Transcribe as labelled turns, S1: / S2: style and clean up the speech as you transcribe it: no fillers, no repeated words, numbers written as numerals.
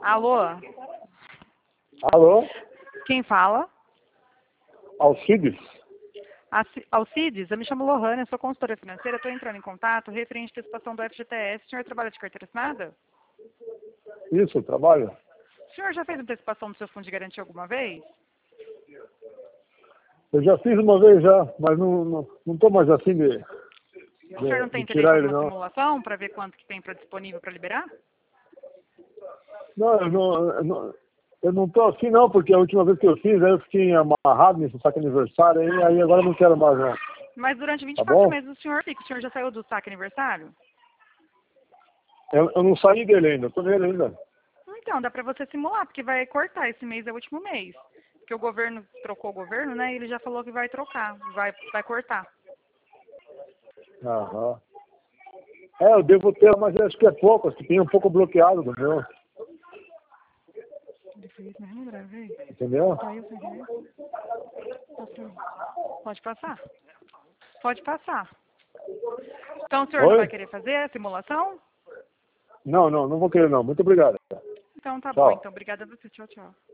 S1: Alô?
S2: Alô?
S1: Quem fala?
S2: Alcides?
S1: Alcides, eu me chamo Lohane, sou consultora financeira, estou entrando em contato referente à antecipação do FGTS. O senhor trabalha de carteira assinada?
S2: Isso, trabalho.
S1: O senhor já fez antecipação do seu fundo de garantia alguma vez?
S2: Eu já fiz uma vez já, mas não estou mais assim
S1: O senhor não tem
S2: de
S1: interesse em
S2: tirar ele,
S1: alguma
S2: não.
S1: simulação para ver quanto que tem disponível para liberar?
S2: Não, eu não estou assim não, porque a última vez que eu fiz, aí eu fiquei amarrado nesse saque aniversário, aí agora eu não quero mais não.
S1: Mas durante
S2: Tá
S1: 24
S2: bom?
S1: meses o senhor já saiu do saque aniversário?
S2: Eu não saí dele ainda, estou nele ainda.
S1: Então, dá para você simular, porque vai cortar. Esse mês é o último mês. Porque o governo trocou o governo, né? E ele já falou que vai trocar, vai cortar.
S2: Aham. Eu devo ter, mas acho que é pouco, acho que tem um pouco bloqueado do meu.
S1: Ele fez mesmo, gravei.
S2: Entendeu?
S1: Saiu sem querer. Passou. Pode passar. Pode passar. Então o senhor não vai
S2: Oi?
S1: querer fazer a simulação?
S2: Não vou querer não. Muito obrigado.
S1: Então tá bom.
S2: Tchau.
S1: Então, obrigada a você. Tchau, tchau.